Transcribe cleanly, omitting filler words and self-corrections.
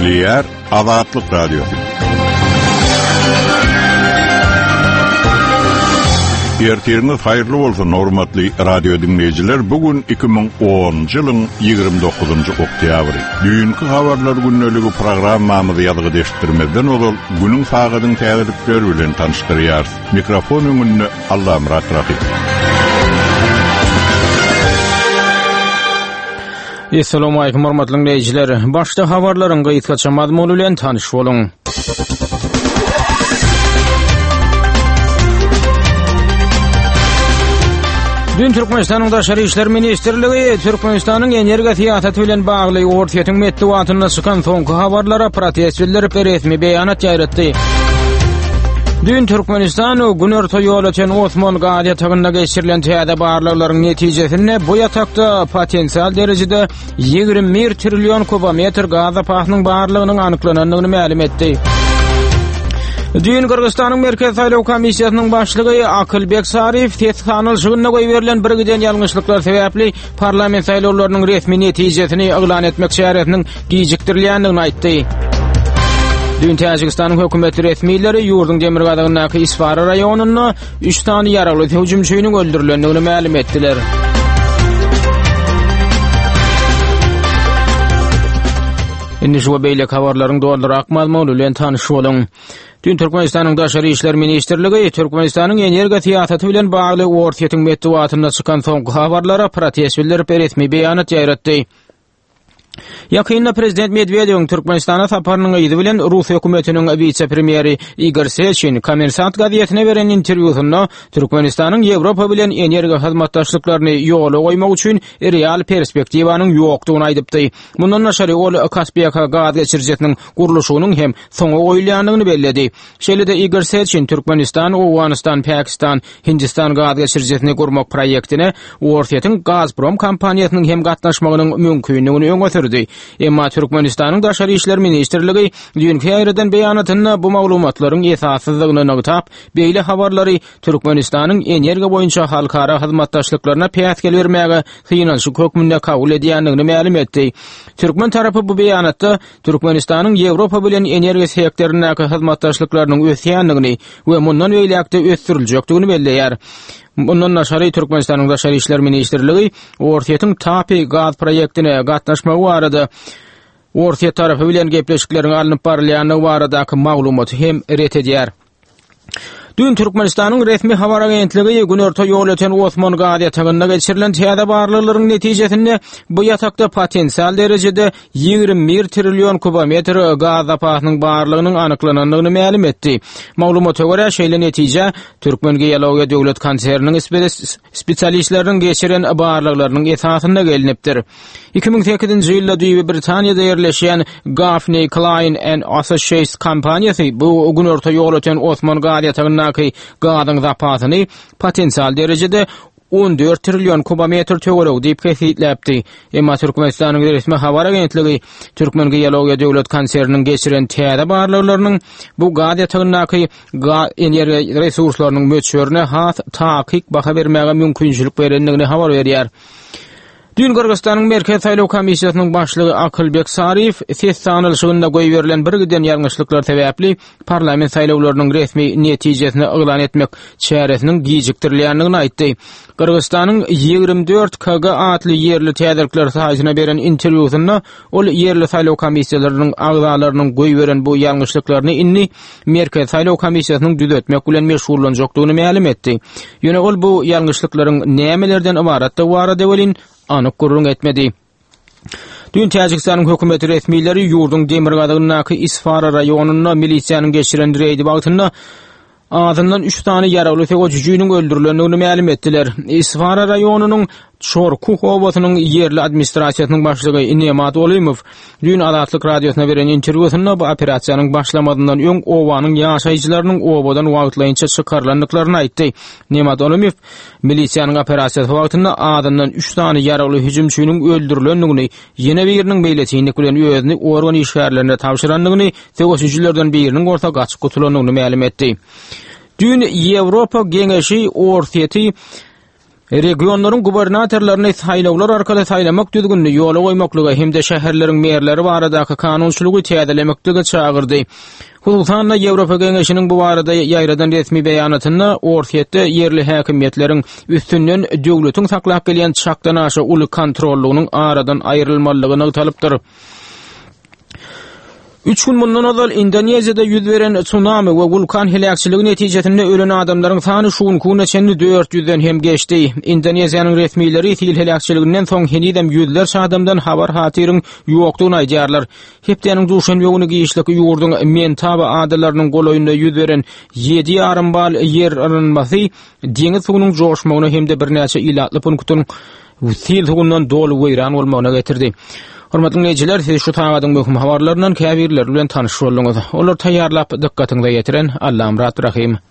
Ýer Azatlyk Radiosu. Ertiriniz hayırlı bolsun hormatly radio dinleyijiler. Bugün 2010-njy ýylyň 29-njy oktýabry. Düýünki habarlar günneligi programmamyzy ýazgy deşdirmezden ol günüň sagydyň täzelikleri bilen tanıştyrýar. Mikrofon öňünde Allah Murat Rafi. Assalamu alaykum hormatly dinleyijiler. Başda habarlaryň gyýtgaça mazmuny bilen tanyş boluň. Dün Türkmenistanyň Daşary işler ministrligi Türkmenistanyň energiýa syýasaty bilen bagly ortaýatyň metduatyna çykan soňky habarlara protest bildirip resmi beýanat ýaýratdy. Dün Türkmenistan gün orta ýol öten Osman Gazi ýatagynda geçirilen täze barlyklaryň netijesinde bu ýatakda potensial derejede 21 trillion kubometr gaz apasynyň barlygynyň anyklanandygyny ma'lum etdi. Dün Kırgızstanyň Merkez Saýlaw Komissiýasynyň başlygy Akylbek Sariýew tessanylşygyna goýberilen bir giden ýalňyşlyklar sebäpli parlament saýlawlarynyň resmi netijesini eglan etmek şäheriniň gijikdirilýändigini aýtdy. Dün Täjikistanyň hökümeti resmiýetleri ýurdun Demirgazynyň Isfara raýonunda 3 tany ýaraly hüjümçüýüniň öldürilendigini ma'lum etdiler. Indi şu beýlek habarlaryň doldurak mazmuny bilen tanyş boluň. Dün Türkmenistanyň Daşary işler ministrligi Türkmenistanyň energiýa syýasaty bilen bagly ortaýatyň metduatyna çykan soňky habarlara protest bildirip resmi beýanat ýaýratdy. Yakında Prezident Medvedewiň Türkmenistana saparynyň ýyly bilen Rus hökümetiniň vice-premieri Igor Sechin Kommersant gazetine beren interwýusynda Türkmenistanyň Ýewropa bilen energiýa hyzmatdaşlyklaryny ýola goýmak üçin real perspektiwanyň ýokdugyny aýdypdy. Mundan naşary ol Kaspiýa gaz geçirjekniň gurulşynyň hem soňa goýulýandygyny bellädi. Şeýle-de Igor Sechin Türkmenistan, Awganistan, Pakistan, Hindistan gaz geçirjekini gurmak proýektine ortaýatyň Gazprom kompaniýasynyň hem gatnaşmagynyň mümkinligini öňe Emma Türkmenistanyň Daşary işler ministrligi dünkü ýerden beýanatynda bu maglumatlaryň esassyzlygyny nygytap, beýle habarlary Türkmenistanyň energiýa boýunça halkara hyzmatdaşlyklaryna päsgel bermäge hynanşy hökmünde kabul edýändigini ma'lum etdi. Türkmen tarapy bu beýanatda Türkmenistanyň Ýewropa bilen energiýa sektorundaky hyzmatdaşlyklarynyň ösýändigini we mundan beýlekde ösdüriljekdigini belläýär. Bundan naşary Türkmenistanyň Daşary işler ministrligi ortaýatyň Tapy gaz proýektine gatnaşmagy barada ortaýat tarapy bilen gepleşikleriň alınıp barylýanyny baradaky maglumaty hem ret edýär. Dün Türkmenistanyň resmi habar agentligi gün orta ýol öten Osman Gazi ýatagynda geçirilen täze barlyklaryň netijesinde bu ýatakda potensial derejede 21 trillion kubometr gaz apasynyň barlygynyň anyklanandygyny ma'lum etdi. Maglumata görä şeýle netije Türkmen Geologiýa döwlet konserniň spesialistleriniň geçiren barlyklarynyň esasynda gelinipdir. 2008-nji ýylda Düýbi Britaniýada ýerleşýän Gaffney Klein and Associates kompaniýasy bu gün orta ýol öten Osman Gazi ýatagyny gazyň zapasyny potensial derejede 14 trillion kubometr töwerek diýip kesitläpdi. Emma Türkmenistanyň resmi habar agentligi Türkmen Geologiýa döwlet konserniň geçiren täze barlyklarynyň bu gaz ýatagyny energiýa resurslarynyň möçberine has takyk baha bermäge mümkinçilik berendigini habar berýär. Dün Kırgızstanyň Merkez Saýlaw Komissiýasynyň başlygy Akylbek Sariýew tessanylşygyna goýberilen bir giden ýalňyşlyklar sebäpli parlament saýlawlarynyň resmi netijesini eglan etmek şäheresiniň gijikdirilýändigini aýtdy. Kırgızstanyň 24 KG atly ýerli täzelikler saýasyna beren interwýusynda ol ýerli saýlaw komissiýalarynyň agzalarynyň goýberen bu ýalňyşlyklaryny inni Merkez Saýlaw Komissiýasynyň düzeltmek bilen meşgullanjakdygyny ma'lum etdi. Ýöne ol bu ýalňyşlyklaryň nämelerden ibaratda barada welin anyk gurrun etmedi. Dün Täjikistanyň hökümeti resmiýetleri ýurdun Demirgazynyň Isfara raýonunda milisiýanyň geçiren reýdi bagtynda azyndan 3 tany ýaraly hüjümçüýüniň öldürilendigini ma'lum etdiler. Isfara raýonunyň Şorkuh obasynyň ýerli administrasiýasynyň başlygy Nemat Olymow dün Azatlyk radiosyna beren interwýusynda bu operasiýanyň başlamadyndan öň owanyň ýaşaýjylarynyň obadan wagtlaýynça çykarlandyklaryny aýtdy. Nemat Olymow milisiýanyň operasiýasy wagtynda azyndan 3 tany ýaraly hüjümçüýüniň öldürilendigini, ýene biriniň beýleçiňlik bilen özüni organ işgärlerine tapşyrandygyny, söwüşçülerden biriniň orta gaçyp gutulandygyny ma'lum etdi. Dün Ýewropa Geňeşi ortaýaty Regionlaryň gubernatorlaryny saýlawlar arkaly saýlamak düzgünni ýola goýmaklygy hem de şäherleriň merleri baradaky kanunçylygy täzelemekdige çagyrdy. Hususan Ýewropa Geňeşiniň bu barada ýaýradan resmi beýanatyna ortaýetde ýerli häkimiýetleriň üstünden döwletiň saklap gelýän çakdan aşy uly kontrollugynyň aradan aýrylmalygyny talypdyr. 3 gün bundan azal Indoneziýada ýüz beren tsunami we vulkan helakçyligi netijesinde ölen adamlaryň sany şuun kuna çenli 400-den hem geçdi. Indoneziýanyň resmileri sil helakçylygynyň soň henidem ýüzlerçe adamdan habar hatyryň ýokdugyny aýdýarlar. Hepdeniň duşan ýoguny giýişlik ýurdun mentaba adalarynyň goloýunda ýüz beren 7,5 bal yer arınmasy deňiz suwunyň joşmagyny hem de birnäçe ilatly punktun sil suwundan dolu weýran bolmagyna getirdi. Hormatly dinleyijiler, siz şu taýgadyň möhüm habarlarynyň käbirleri bilen tanyş boldyňyz. Olar taýýarlap dikkatiňize ýetiren Allam Rahim.